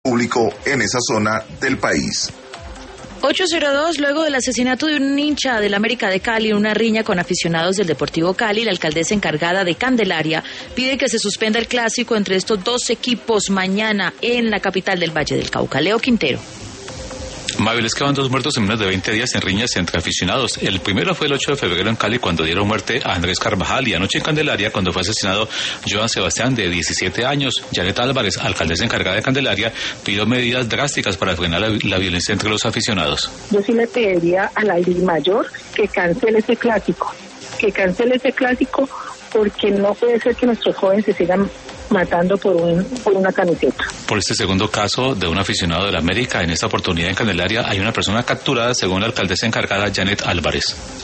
público en esa zona del país. 8:02, luego del asesinato de un hincha del América de Cali, una riña con aficionados del Deportivo Cali, la alcaldesa encargada de Candelaria pide que se suspenda el clásico entre estos dos equipos mañana en la capital del Valle del Cauca. Leo Quintero. Mabel, es que van 2 muertos en menos de 20 días en riñas entre aficionados. El primero fue el 8 de febrero en Cali, cuando dieron muerte a Andrés Carvajal, y anoche en Candelaria, cuando fue asesinado Joan Sebastián, de 17 años. Janet Álvarez, alcaldesa encargada de Candelaria, pidió medidas drásticas para frenar la violencia entre los aficionados. Yo sí le pediría a la Mayor que cancele ese clásico, porque no puede ser que nuestros jóvenes se sigan matando por una camiseta. Por este segundo caso de un aficionado del América, en esta oportunidad en Candelaria hay una persona capturada, según la alcaldesa encargada Janet Álvarez.